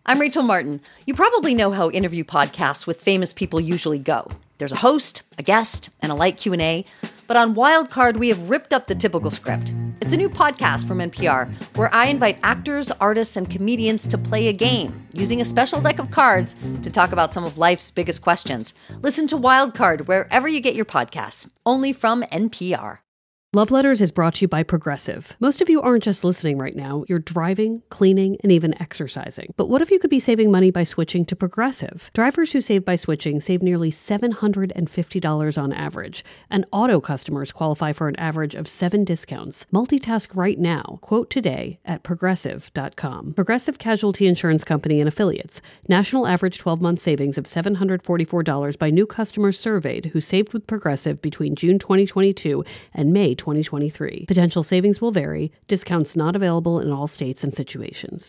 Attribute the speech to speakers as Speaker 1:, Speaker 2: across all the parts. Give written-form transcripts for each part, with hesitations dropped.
Speaker 1: I'm Rachel Martin. You probably know how interview podcasts with famous people usually go. There's a host, a guest, and a light Q&A. But on Wildcard, we have ripped up the typical script. It's a new podcast from NPR where I invite actors, artists, and comedians to play a game using a special deck of cards to talk about some of life's biggest questions. Listen to Wildcard wherever you get your podcasts, only from NPR.
Speaker 2: Love Letters is brought to you by Progressive. Most of you aren't just listening right now. You're driving, cleaning, and even exercising. But what if you could be saving money by switching to Progressive? Drivers who save by switching save nearly $750 on average. And auto customers qualify for an average of 7 discounts. Multitask right now. Quote today at Progressive.com. Progressive Casualty Insurance Company and Affiliates. National average 12-month savings of $744 by new customers surveyed who saved with Progressive between June 2022 and May 2023. Potential savings will vary. Discounts not available in all states and situations.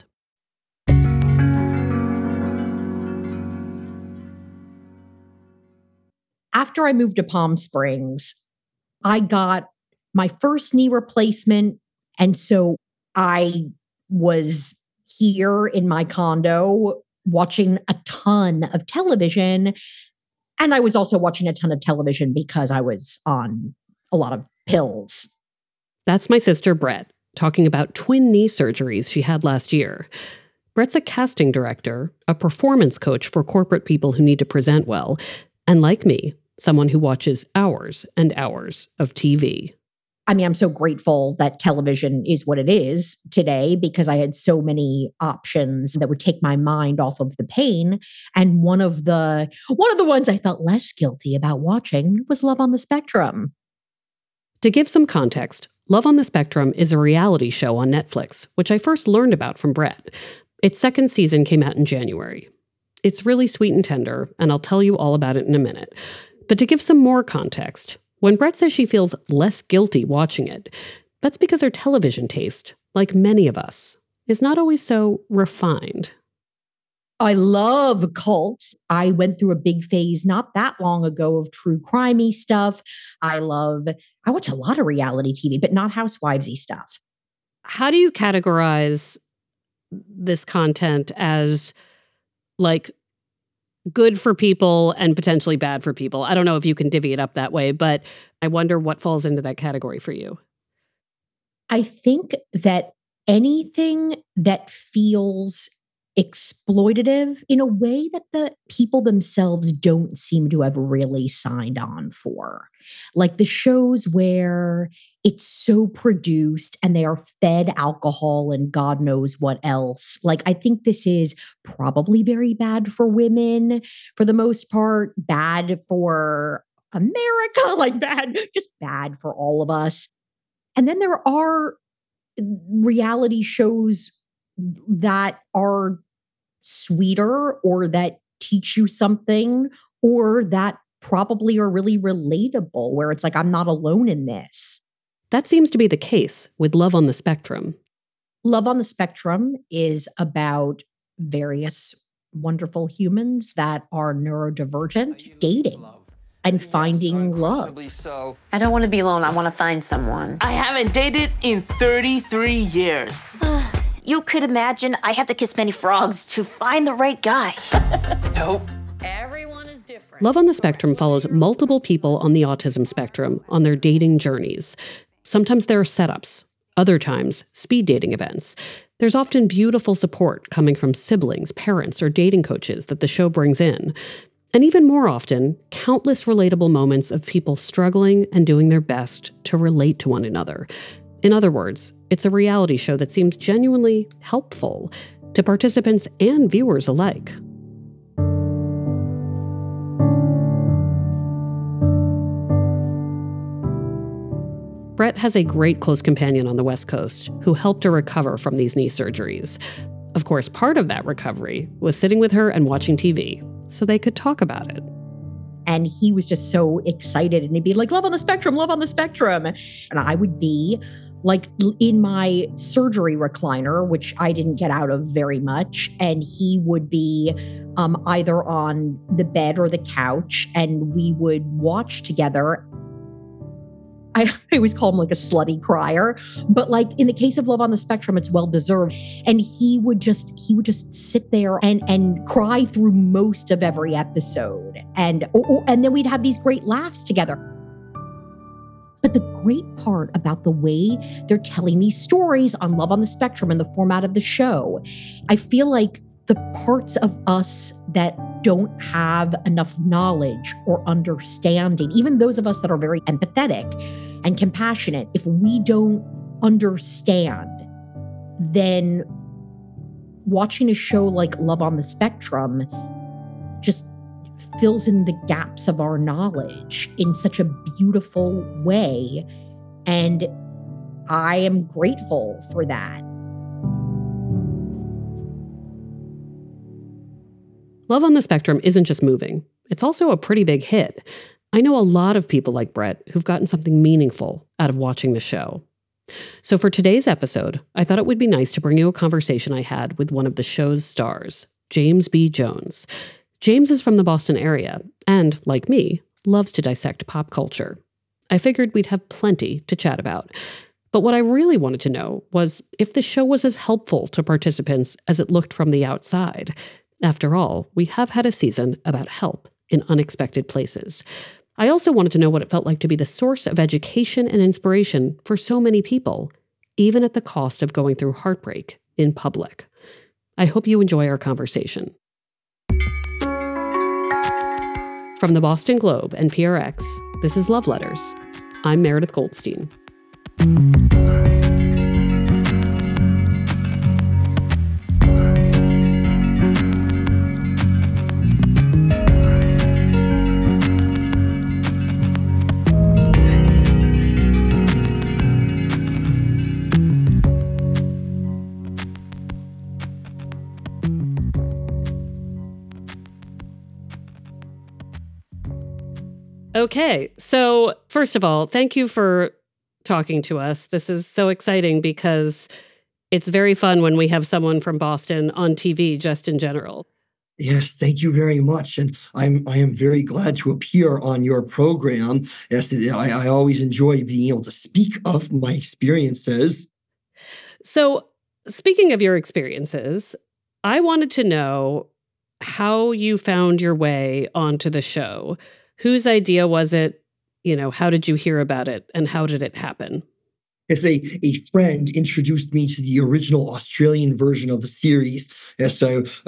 Speaker 3: After I moved to Palm Springs, I got my first knee replacement. And so I was here in my condo watching a ton of television. And I was also watching a ton of television because I was on a lot of pills.
Speaker 2: That's my sister, Brett, talking about twin knee surgeries she had last year. Brett's a casting director, a performance coach for corporate people who need to present well, and like me, someone who watches hours and hours of TV.
Speaker 3: I mean, I'm so grateful that television is what it is today because I had so many options that would take my mind off of the pain. And one of the ones I felt less guilty about watching was Love on the Spectrum.
Speaker 2: To give some context, Love on the Spectrum is a reality show on Netflix, which I first learned about from Brett. Its second season came out in January. It's really sweet and tender, and I'll tell you all about it in a minute. But to give some more context, when Brett says she feels less guilty watching it, that's because her television taste, like many of us, is not always so refined.
Speaker 3: I love cults. I went through a big phase not that long ago of true crimey stuff. I watch a lot of reality TV, but not housewivesy stuff.
Speaker 2: How do you categorize this content as like good for people and potentially bad for people? I don't know if you can divvy it up that way, but I wonder what falls into that category for you.
Speaker 3: I think that anything that feels exploitative in a way that the people themselves don't seem to have really signed on for. Like the shows where it's so produced and they are fed alcohol and God knows what else. Like, I think this is probably very bad for women for the most part, bad for America, just bad for all of us. And then there are reality shows that are sweeter or that teach you something or that probably are really relatable where it's like, I'm not alone in this.
Speaker 2: That seems to be the case with Love on the Spectrum.
Speaker 3: Love on the Spectrum is about various wonderful humans that are neurodivergent dating and finding love.
Speaker 4: I don't want to be alone. I want to find someone.
Speaker 5: I haven't dated in 33 years.
Speaker 4: You could imagine I have to kiss many frogs to find the right guy.
Speaker 5: Nope.
Speaker 4: Everyone is different.
Speaker 2: Love on the Spectrum follows multiple people on the autism spectrum on their dating journeys. Sometimes there are setups, other times speed dating events. There's often beautiful support coming from siblings, parents, or dating coaches that the show brings in. And even more often, countless relatable moments of people struggling and doing their best to relate to one another. In other words, it's a reality show that seems genuinely helpful to participants and viewers alike. Brett has a great close companion on the West Coast who helped her recover from these knee surgeries. Of course, part of that recovery was sitting with her and watching TV so they could talk about it.
Speaker 3: And he was just so excited and he'd be like, Love on the Spectrum, Love on the Spectrum. And I would be like in my surgery recliner, which I didn't get out of very much. And he would be either on the bed or the couch and we would watch together. I always call him like a slutty crier, but like in the case of Love on the Spectrum, it's well deserved. And he would just sit there and cry through most of every episode. And then we'd have these great laughs together. But the great part about the way they're telling these stories on Love on the Spectrum and the format of the show, I feel like the parts of us that don't have enough knowledge or understanding, even those of us that are very empathetic and compassionate, if we don't understand, then watching a show like Love on the Spectrum just fills in the gaps of our knowledge in such a beautiful way. And I am grateful for that.
Speaker 2: Love on the Spectrum isn't just moving. It's also a pretty big hit. I know a lot of people like Brett who've gotten something meaningful out of watching the show. So for today's episode, I thought it would be nice to bring you a conversation I had with one of the show's stars, James B. Jones. James is from the Boston area and, like me, loves to dissect pop culture. I figured we'd have plenty to chat about. But what I really wanted to know was if the show was as helpful to participants as it looked from the outside. After all, we have had a season about help in unexpected places. I also wanted to know what it felt like to be the source of education and inspiration for so many people, even at the cost of going through heartbreak in public. I hope you enjoy our conversation. From the Boston Globe and PRX, this is Love Letters. I'm Meredith Goldstein. Okay, so first of all, thank you for talking to us. This is so exciting because it's very fun when we have someone from Boston on TV just in general.
Speaker 6: Yes, thank you very much. And I am very glad to appear on your program. Yes, I always enjoy being able to speak of my experiences.
Speaker 2: So speaking of your experiences, I wanted to know how you found your way onto the show. Whose idea was it? How did you hear about it and how did it happen?
Speaker 6: Yes, a friend introduced me to the original Australian version of the series. Yes,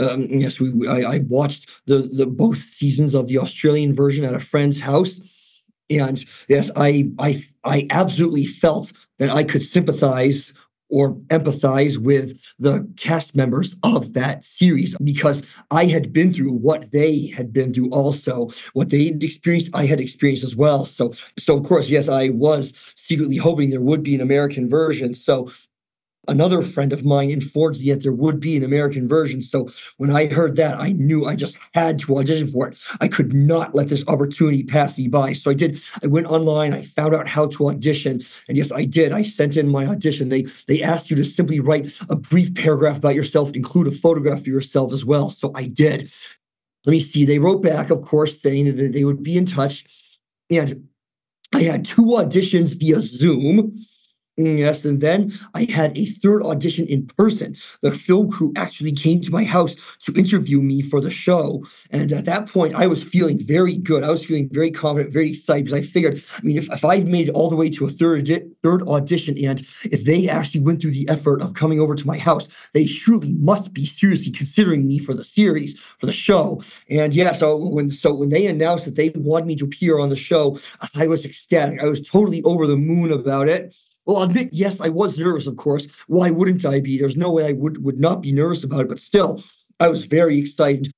Speaker 6: I watched the both seasons of the Australian version at a friend's house, and yes, I absolutely felt that I could sympathize or empathize with the cast members of that series because I had been through what they had been through also. What they had experienced, I had experienced as well. So of course, yes, I was secretly hoping there would be an American version. So another friend of mine informed me that there would be an American version. So when I heard that, I knew I just had to audition for it. I could not let this opportunity pass me by. So I did. I went online. I found out how to audition. And yes, I did. I sent in my audition. They asked you to simply write a brief paragraph about yourself, include a photograph of yourself as well. So I did. Let me see. They wrote back, of course, saying that they would be in touch. And I had 2 auditions via Zoom. Yes, and then I had a 3rd audition in person. The film crew actually came to my house to interview me for the show. And at that point, I was feeling very good. I was feeling very confident, very excited because I figured, if I made it all the way to a third audition, and if they actually went through the effort of coming over to my house, they surely must be seriously considering me for the series, for the show. And yeah, so when they announced that they wanted me to appear on the show, I was ecstatic. I was totally over the moon about it. Well, I'll admit, yes, I was nervous, of course. Why wouldn't I be? There's no way I would not be nervous about it. But still, I was very excited.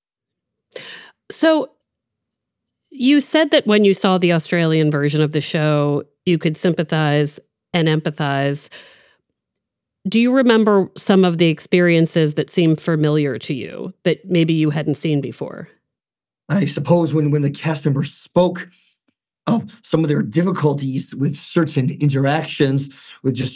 Speaker 2: So you said that when you saw the Australian version of the show, you could sympathize and empathize. Do you remember some of the experiences that seemed familiar to you that maybe you hadn't seen before?
Speaker 6: I suppose when the cast members spoke of some of their difficulties with certain interactions, with just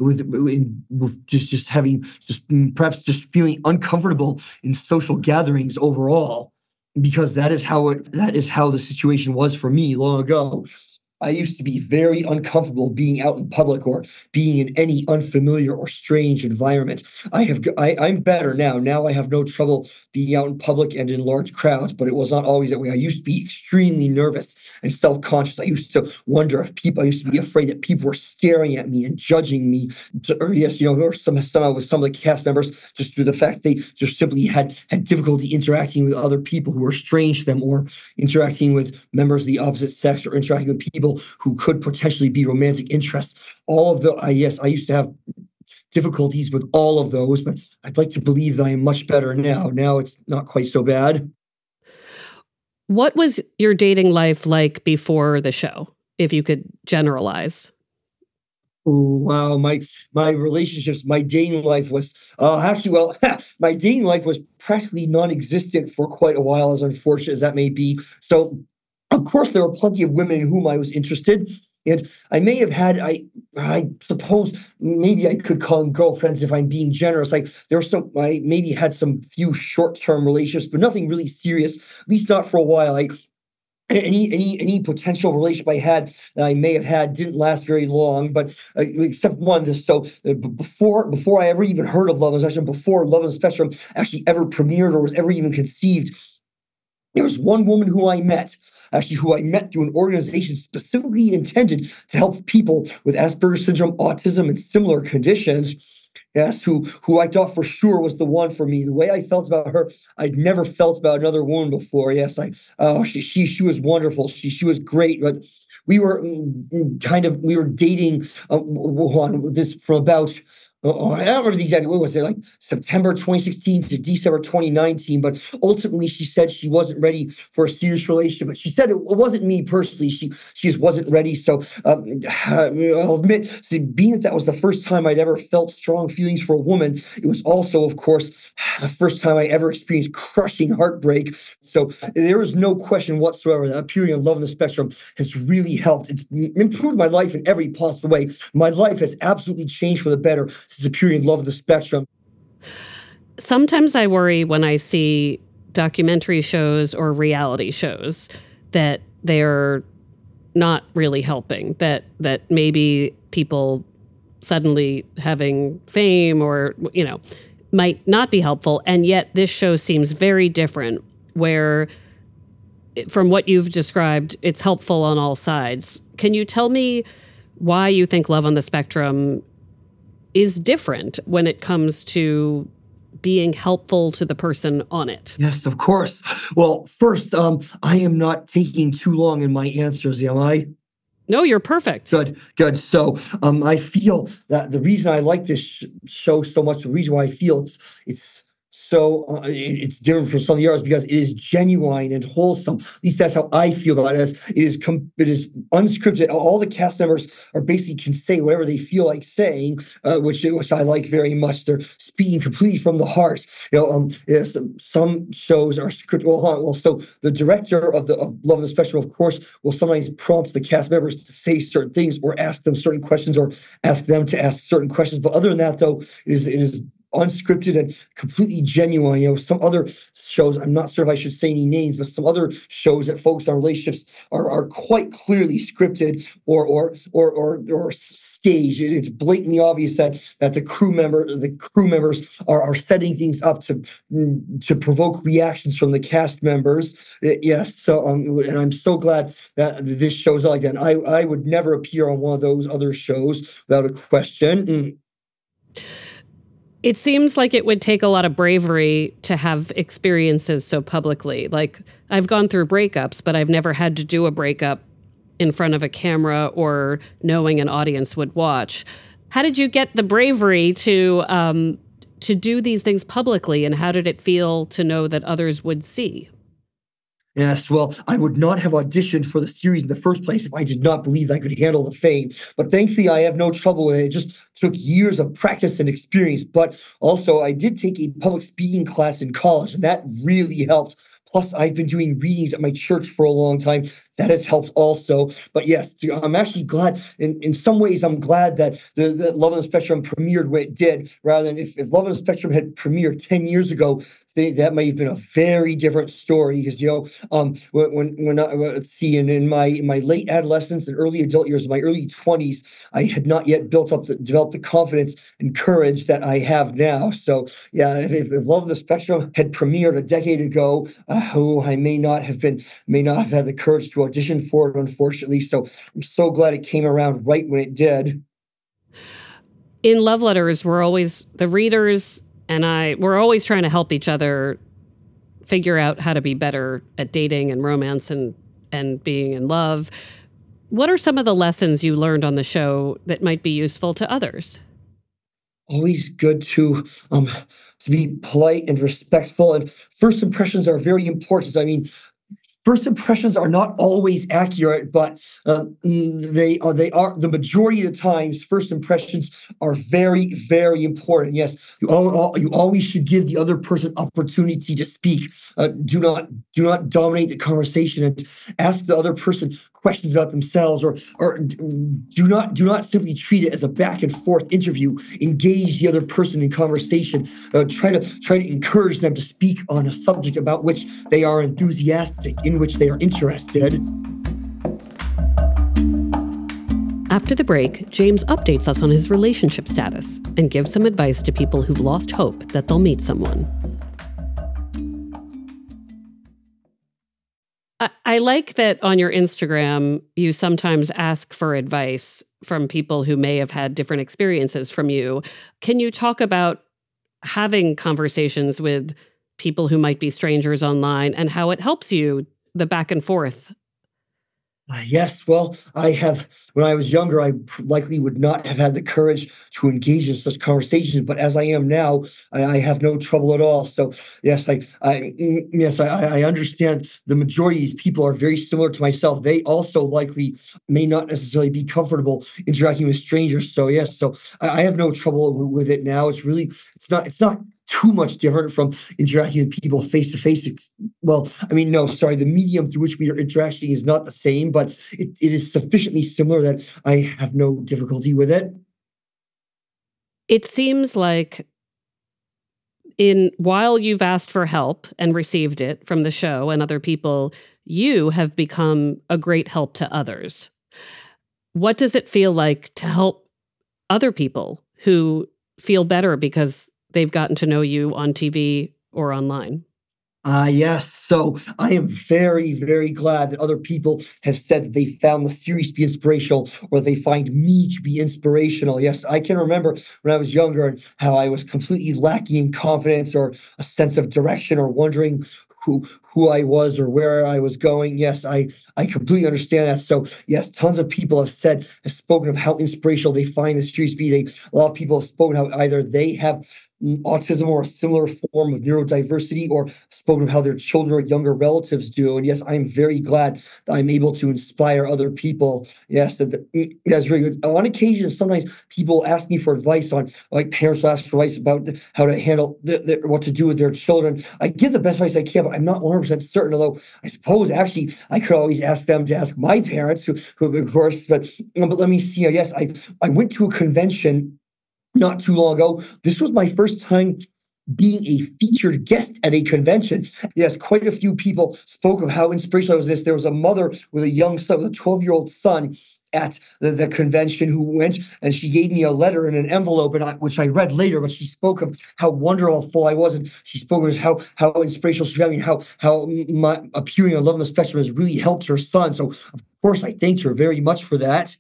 Speaker 6: with just having perhaps just feeling uncomfortable in social gatherings overall, because that is how the situation was for me long ago. I used to be very uncomfortable being out in public or being in any unfamiliar or strange environment. I'm better now. Now I have no trouble being out in public and in large crowds, but it was not always that way. I used to be extremely nervous and self-conscious. I used to wonder if people, I used to be afraid that people were staring at me and judging me, or yes, or some with some of the cast members, just through the fact they just simply had difficulty interacting with other people who were strange to them, or interacting with members of the opposite sex, or interacting with people who could potentially be romantic interests. All of the, yes, I used to have difficulties with all of those, but I'd like to believe that I am much better now. Now it's not quite so bad.
Speaker 2: What was your dating life like before the show, if you could generalize?
Speaker 6: Oh, wow, my relationships, my dating life was actually, well, my dating life was practically non-existent for quite a while, as unfortunate as that may be. So, of course, there were plenty of women in whom I was interested. And I may have had, I suppose maybe I could call them girlfriends if I'm being generous. Like there were some, I maybe had some few short-term relationships, but nothing really serious, at least not for a while. Like any potential relationship I had that I may have had didn't last very long, but except one. So before I ever even heard of Love on the Spectrum, before Love on the Spectrum actually ever premiered or was ever even conceived, there was one woman who I met through an organization specifically intended to help people with Asperger's syndrome, autism, and similar conditions. Yes, who I thought for sure was the one for me. The way I felt about her, I'd never felt about another woman before. Yes, she was wonderful. She was great, but we were we were dating this from about. I don't remember the exact, what was it, like September 2016 to December 2019, but ultimately she said she wasn't ready for a serious relationship. But she said it wasn't me personally. She just wasn't ready. So I'll admit, being that was the first time I'd ever felt strong feelings for a woman, it was also, of course, the first time I ever experienced crushing heartbreak. So there is no question whatsoever that appearing on Love on the Spectrum has really helped. It's improved my life in every possible way. My life has absolutely changed for the better since appearing in Love on the Spectrum.
Speaker 2: Sometimes I worry when I see documentary shows or reality shows that they're not really helping, that maybe people suddenly having fame or, might not be helpful. And yet this show seems very different, where from what you've described, it's helpful on all sides. Can you tell me why you think Love on the Spectrum is different when it comes to being helpful to the person on it?
Speaker 6: Yes, of course. Well, first, I am not taking too long in my answers, am I?
Speaker 2: No, you're perfect.
Speaker 6: Good. So I feel that the reason I like this show so much, the reason why I feel it's so it's different from some of the others, because it is genuine and wholesome. At least that's how I feel about it. It is unscripted. All the cast members are basically can say whatever they feel like saying, which I like very much. They're speaking completely from the heart. Yes, some shows are scripted. Well, so the director of Love on the Spectrum, of course, will sometimes prompt the cast members to say certain things or ask them certain questions or ask them to ask certain questions. But other than that, though, it is unscripted and completely genuine. Some other shows, I'm not sure if I should say any names, but some other shows that focus on relationships are quite clearly scripted or staged. It's blatantly obvious that the crew members are setting things up to provoke reactions from the cast members. Yes, so and I'm so glad that this show's like that. I would never appear on one of those other shows without a question.
Speaker 2: It seems like it would take a lot of bravery to have experiences so publicly. Like, I've gone through breakups, but I've never had to do a breakup in front of a camera or knowing an audience would watch. How did you get the bravery to do these things publicly, and how did it feel to know that others would see?
Speaker 6: Yes, well, I would not have auditioned for the series in the first place if I did not believe I could handle the fame. But thankfully, I have no trouble with it. It just took years of practice and experience. But also, I did take a public speaking class in college, and that really helped. Plus, I've been doing readings at my church for a long time. That has helped also. But yes, I'm actually glad. In some ways, I'm glad that the Love on the Spectrum premiered where it did, rather than if Love on the Spectrum had premiered 10 years ago, that may have been a very different story because when I, let's see, in my late adolescence and early adult years, my early 20s, I had not yet developed the confidence and courage that I have now. So yeah, if Love of the Spectrum had premiered a decade ago, I may not have had the courage to audition for it, unfortunately. So I'm so glad it came around right when it did.
Speaker 2: In Love Letters, the readers and we're always trying to help each other figure out how to be better at dating and romance and being in love. What are some of the lessons you learned on the show that might be useful to others?
Speaker 6: Always good to be polite and respectful, and first impressions are very important. I mean, first impressions are not always accurate, but they are the majority of the times. First impressions are very, very important. Yes, you always should give the other person opportunity to speak. Do not dominate the conversation, and ask the other person questions about themselves, or do not simply treat it as a back and forth interview. Engage the other person in conversation. Try to encourage them to speak on a subject about which they are enthusiastic, in which they are interested.
Speaker 2: After the break, James updates us on his relationship status and gives some advice to people who've lost hope that they'll meet someone. I like that on your Instagram, you sometimes ask for advice from people who may have had different experiences from you. Can you talk about having conversations with people who might be strangers online and how it helps you, the back and forth?
Speaker 6: Yes, well, when I was younger, I likely would not have had the courage to engage in such conversations. But as I am now, I have no trouble at all. So yes, I understand the majority of these people are very similar to myself. They also likely may not necessarily be comfortable interacting with strangers. So yes, I have no trouble with it now. It's not too much different from interacting with people face to face. Well, I mean, no, sorry, the medium through which we are interacting is not the same, but it is sufficiently similar that I have no difficulty with it.
Speaker 2: It seems like while you've asked for help and received it from the show and other people, you have become a great help to others. What does it feel like to help other people who feel better because they've gotten to know you on TV or online?
Speaker 6: Yes. So I am very, very glad that other people have said that they found the series to be inspirational, or they find me to be inspirational. Yes, I can remember when I was younger and how I was completely lacking in confidence or a sense of direction, or wondering who I was or where I was going. Yes, I completely understand that. So yes, tons of people have spoken of how inspirational they find the series to be. A lot of people have spoken how either they have autism or a similar form of neurodiversity, or spoken of how their children or younger relatives do. And yes, I'm very glad that I'm able to inspire other people. Yes, that's very good. On occasion, sometimes people ask me for advice like parents will ask for advice about how to handle what to do with their children. I give the best advice I can, but I'm not 100% certain, although I suppose actually I could always ask them to ask my parents, who of course, but let me see. Yes, I went to a convention not too long ago. This was my first time being a featured guest at a convention. Yes, quite a few people spoke of how inspirational was this. There was a mother with a young son, with a 12-year-old son at the convention, who went, and she gave me a letter in an envelope, which I read later, but she spoke of how wonderful I was, and she spoke of how inspirational she found me, and how my appearing on Love on the Spectrum has really helped her son. So of course I thanked her very much for that.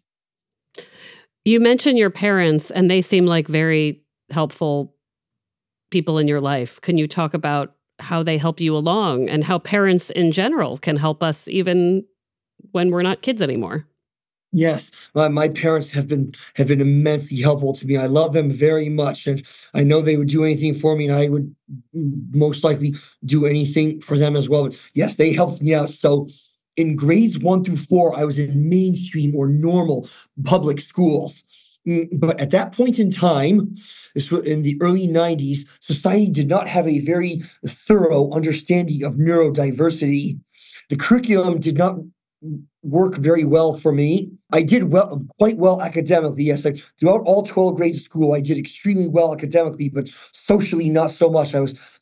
Speaker 2: You mentioned your parents, and they seem like very helpful people in your life. Can you talk about how they help you along, and how parents in general can help us even when we're not kids anymore?
Speaker 6: Yes, my parents have been immensely helpful to me. I love them very much, and I know they would do anything for me, and I would most likely do anything for them as well. But yes, they helped me out. So in grades 1 through 4, I was in mainstream or normal public schools. But at that point in time, this was in the early 90s, society did not have a very thorough understanding of neurodiversity. The curriculum did not work very well for me. I did quite well academically. Yes, throughout all 12 grades of school, I did extremely well academically, but socially not so much. I was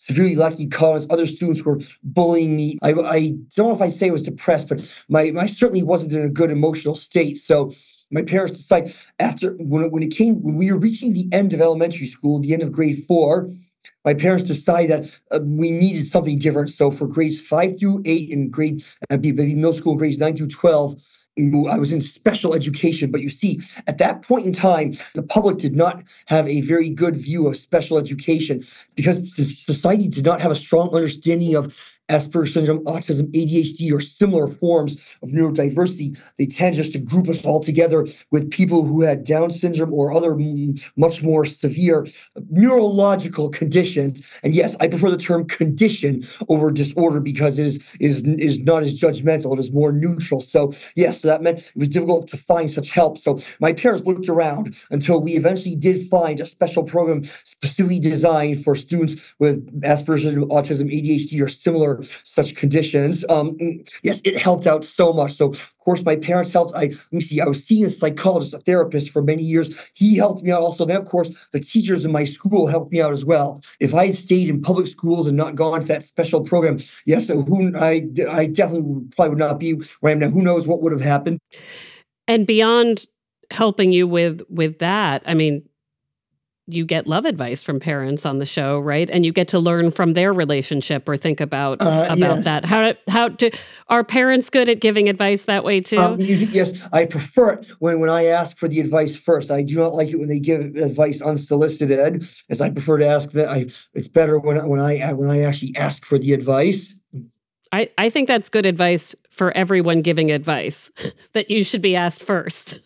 Speaker 6: severely lacking confidence, other students were bullying me. I don't know if I say I was depressed, but I certainly wasn't in a good emotional state. So my parents decided after when we were reaching the end of elementary school, the end of grade 4, my parents decided that we needed something different. So for grades 5 through 8 and maybe middle school grades 9 through 12, I was in special education. But you see, at that point in time, the public did not have a very good view of special education because society did not have a strong understanding of Asperger's syndrome, autism, ADHD, or similar forms of neurodiversity. They tend just to group us all together with people who had Down syndrome or other much more severe neurological conditions. And yes, I prefer the term condition over disorder because it is not as judgmental. It is more neutral. So yes, so that meant it was difficult to find such help. So my parents looked around until we eventually did find a special program specifically designed for students with Asperger's syndrome, autism, ADHD, or similar such conditions. Yes, it helped out so much. So, of course, my parents helped. I was seeing a psychologist, a therapist for many years. He helped me out also. Then, of course, the teachers in my school helped me out as well. If I had stayed in public schools and not gone to that special program, yes, so I definitely probably would not be where I am now. Who knows what would have happened?
Speaker 2: And beyond helping you with that, I mean, you get love advice from parents on the show, right? And you get to learn from their relationship or think about
Speaker 6: yes.
Speaker 2: that. Are parents good at giving advice that way too?
Speaker 6: Usually, yes, I prefer it when I ask for the advice first. I do not like it when they give advice unsolicited, as I prefer to ask that. It's better when I actually ask for the advice.
Speaker 2: I think that's good advice for everyone giving advice, that you should be asked first.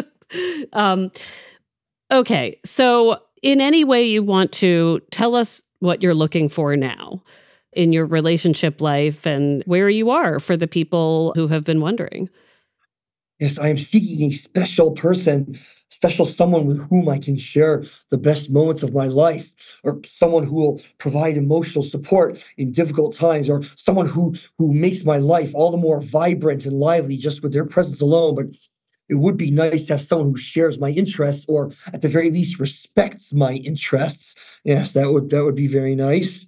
Speaker 2: Okay, so in any way you want to tell us what you're looking for now in your relationship life and where you are for the people who have been wondering.
Speaker 6: Yes, I am seeking a special person, special someone with whom I can share the best moments of my life, or someone who will provide emotional support in difficult times, or someone who makes my life all the more vibrant and lively just with their presence alone. But it would be nice to have someone who shares my interests, or at the very least respects my interests. Yes, that would be very nice.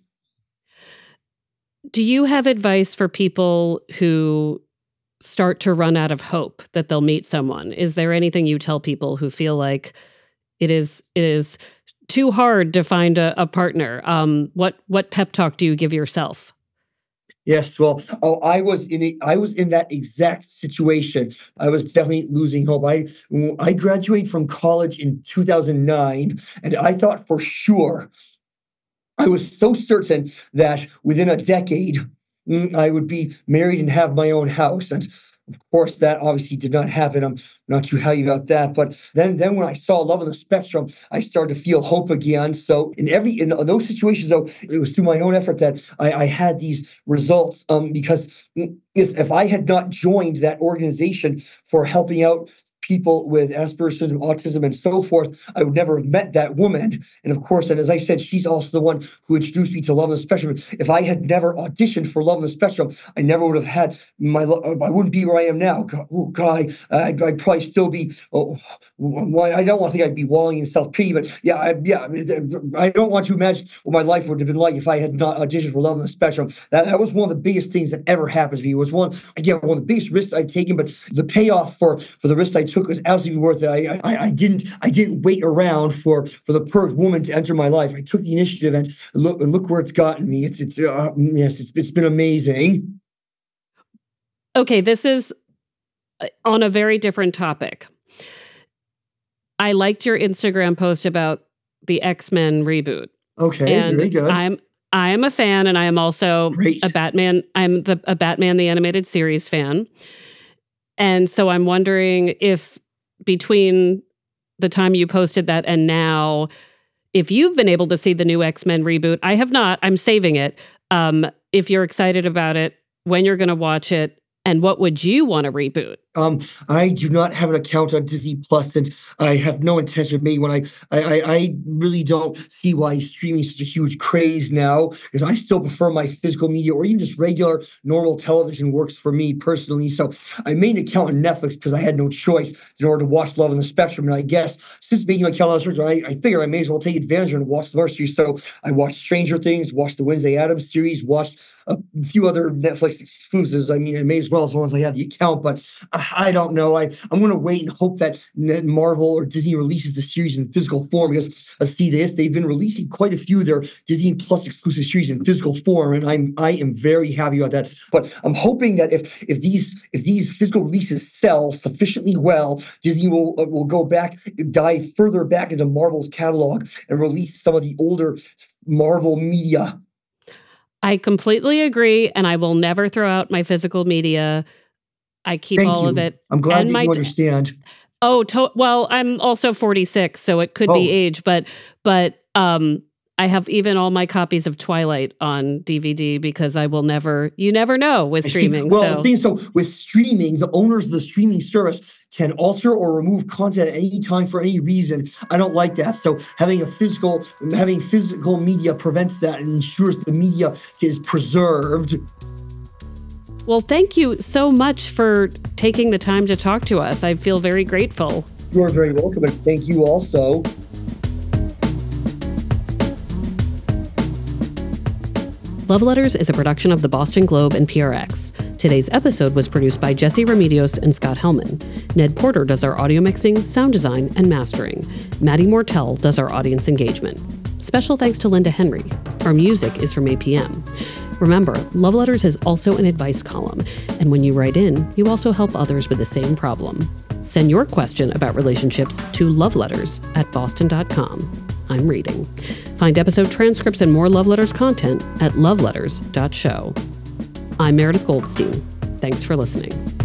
Speaker 2: Do you have advice for people who start to run out of hope that they'll meet someone? Is there anything you tell people who feel like it is too hard to find a partner? What pep talk do you give yourself?
Speaker 6: Yes, well, I was in that exact situation. I was definitely losing hope. I graduated from college in 2009, and I thought for sure, I was so certain that within a decade, I would be married and have my own house. And of course, that obviously did not happen. I'm not too happy about that. But then when I saw Love on the Spectrum, I started to feel hope again. So in those situations, though, it was through my own effort that I had these results. Because if I had not joined that organization for helping out people with Asperger's syndrome, autism, and so forth, I would never have met that woman. And of course, and as I said, she's also the one who introduced me to Love on the Spectrum. If I had never auditioned for Love on the Spectrum, I never would have had I wouldn't be where I am now. God, I'd probably still be. I don't want to think I'd be wallowing in self-pity, but I don't want to imagine what my life would have been like if I had not auditioned for Love on the Spectrum. That was one of the biggest things that ever happened to me. It was one of the biggest risks I've taken, but the payoff for the risk I took was absolutely worth it. I didn't wait around for the perfect woman to enter my life. I took the initiative, and look where it's gotten me. It's been amazing.
Speaker 2: Okay, this is on a very different topic. I liked your Instagram post about the X-Men reboot.
Speaker 6: Okay,
Speaker 2: and
Speaker 6: very good.
Speaker 2: I am a fan, and I am also
Speaker 6: Great.
Speaker 2: a Batman. I'm a Batman the Animated Series fan. And so I'm wondering if between the time you posted that and now, if you've been able to see the new X-Men reboot. I have not. I'm saving it. If you're excited about it, when you're going to watch it, And what would you want to reboot?
Speaker 6: I do not have an account on Disney Plus, and I have no intention of making one. I really don't see why streaming is such a huge craze now, because I still prefer my physical media, or even just regular normal television works for me personally. So I made an account on Netflix because I had no choice in order to watch Love on the Spectrum. And I guess since making an account on Netflix, I figured I may as well take advantage and watch the series. So I watched Stranger Things, watched the Wednesday Addams series, watched a few other Netflix exclusives. I mean, I may as well, as long as I have the account, but I don't know. I'm going to wait and hope that Marvel or Disney releases the series in physical form, because they've been releasing quite a few of their Disney Plus exclusive series in physical form, and I am very happy about that. But I'm hoping that if these physical releases sell sufficiently well, Disney will go back, dive further back into Marvel's catalog and release some of the older Marvel media.
Speaker 2: I completely agree, and I will never throw out my physical media. I keep all of it.
Speaker 6: I'm glad that you understand.
Speaker 2: Well, I'm also 46, so it could be age, but I have even all my copies of Twilight on DVD, because you never know with streaming.
Speaker 6: Well, with streaming, the owners of the streaming service can alter or remove content at any time for any reason. I don't like that. So having physical media prevents that and ensures the media is preserved.
Speaker 2: Well, thank you so much for taking the time to talk to us. I feel very grateful.
Speaker 6: You are very welcome, and thank you also.
Speaker 2: Love Letters is a production of the Boston Globe and PRX. Today's episode was produced by Jesse Remedios and Scott Hellman. Ned Porter does our audio mixing, sound design, and mastering. Maddie Mortell does our audience engagement. Special thanks to Linda Henry. Our music is from APM. Remember, Love Letters is also an advice column, and when you write in, you also help others with the same problem. Send your question about relationships to loveletters@boston.com. I'm reading. Find episode transcripts and more Love Letters content at loveletters.show. I'm Meredith Goldstein. Thanks for listening.